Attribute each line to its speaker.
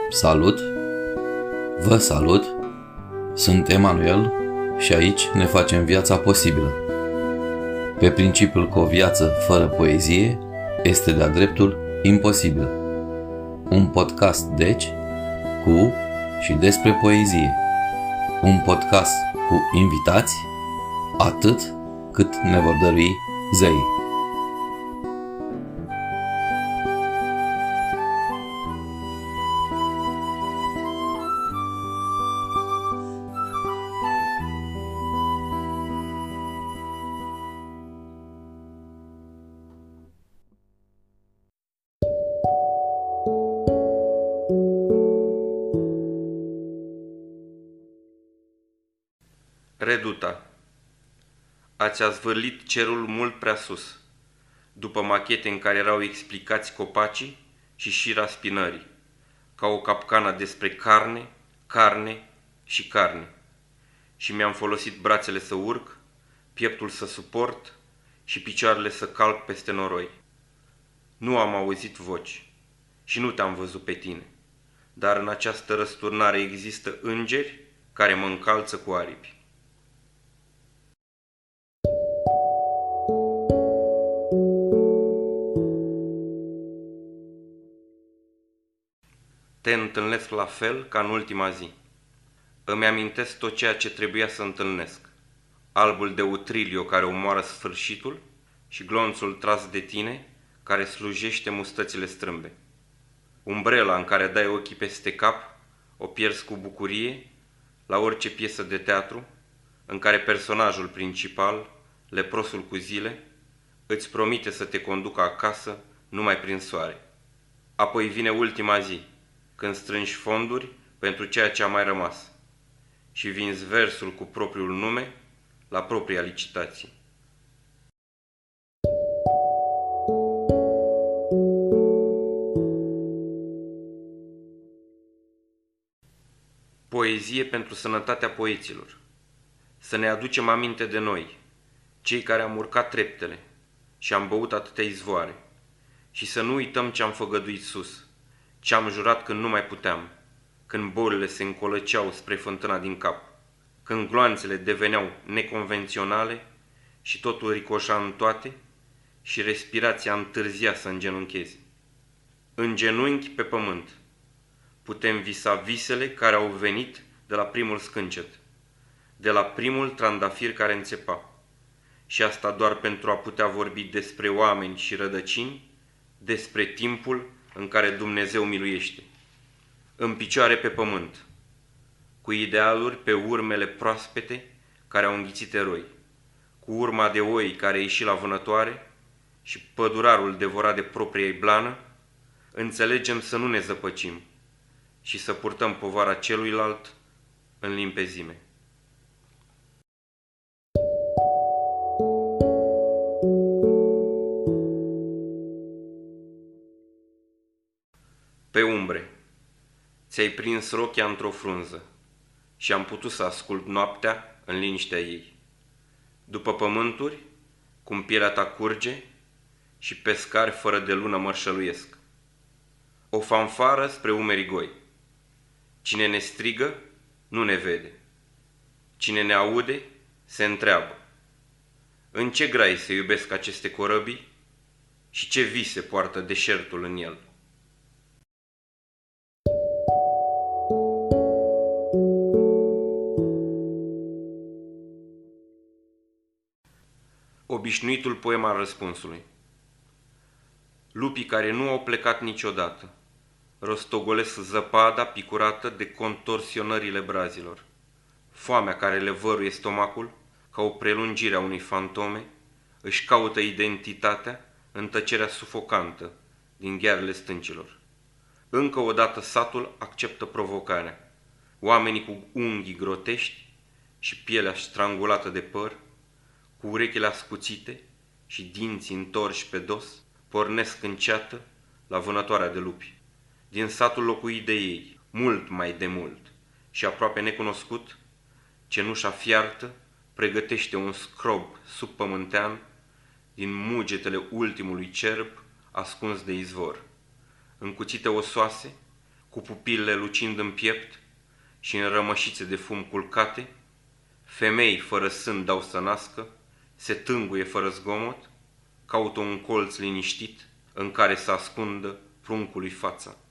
Speaker 1: Salut! Vă salut! Sunt Emanuel și aici ne facem viața posibilă. Pe principiul că o viață fără poezie este de-a dreptul imposibilă. Un podcast, deci, cu și despre poezie. Un podcast cu invitați, atât cât ne vor dărui zeii.
Speaker 2: Reduta. Ați azvârlit cerul mult prea sus, după machete în care erau explicați copacii și șira spinării, ca o capcană despre carne, carne și carne. Și mi-am folosit brațele să urc, pieptul să suport și picioarele să calc peste noroi. Nu am auzit voci și nu te-am văzut pe tine, dar în această răsturnare există îngeri care mă încalță cu aripi. Te întâlnesc la fel ca în ultima zi. Îmi amintesc tot ceea ce trebuia să întâlnesc. Albul de utrilio care omoară sfârșitul și glonțul tras de tine care slujește mustățile strâmbe. Umbrela în care dai ochii peste cap, o pierzi cu bucurie la orice piesă de teatru în care personajul principal, leprosul cu zile, îți promite să te conducă acasă numai prin soare. Apoi vine ultima zi, când strângi fonduri pentru ceea ce a mai rămas și vinzi versul cu propriul nume la propria licitație. Poezie pentru sănătatea poeților. Să ne aducem aminte de noi, cei care am urcat treptele și am băut atâtea izvoare, și să nu uităm ce am făgăduit sus, ce am jurat când nu mai puteam, când bolile se încolăceau spre fântâna din cap, când gloanțele deveneau neconvenționale și totul ricoșa în toate și respirația întârzia să îngenuncheze. În genunchi pe pământ putem visa visele care au venit de la primul scâncet, de la primul trandafir care înțepa, și asta doar pentru a putea vorbi despre oameni și rădăcini, despre timpul în care Dumnezeu miluiește. În picioare pe pământ, cu idealuri pe urmele proaspete care au înghițit eroi, cu urma de oi care ieși la vânătoare și pădurarul devorat de propria blană, înțelegem să nu ne zăpăcim și să purtăm povara celuilalt în limpezime. Pe umbre, ți-ai prins rochia într-o frunză și am putut să ascult noaptea în liniștea ei. După pământuri, cum pielea ta curge și pescari fără de lună mărșăluiesc. O fanfară spre umerii goi. Cine ne strigă, nu ne vede. Cine ne aude, se întreabă. În ce grai se iubesc aceste corăbii și ce vise poartă deșertul în el? Obișnuitul poem al răspunsului. Lupii care nu au plecat niciodată rostogolesc zăpada picurată de contorsionările brazilor. Foamea care le văruie stomacul, ca o prelungire a unei fantome, își caută identitatea în tăcerea sufocantă din ghearele stâncilor. Încă o dată satul acceptă provocarea. Oamenii cu unghii grotești și pielea strangulată de păr, cu urechile ascuțite și dinții întorși pe dos, pornesc în ceată la vânătoarea de lupi. Din satul locuit de ei, mult mai de mult și aproape necunoscut, cenușa fiartă pregătește un scrob subpământean din mugetele ultimului cerb ascuns de izvor. În cuțite osoase, cu pupilele lucind în piept și în rămășițe de fum culcate, femei fără sân dau să nască, se tânguie fără zgomot, caută un colț liniștit în care să ascundă pruncului fața.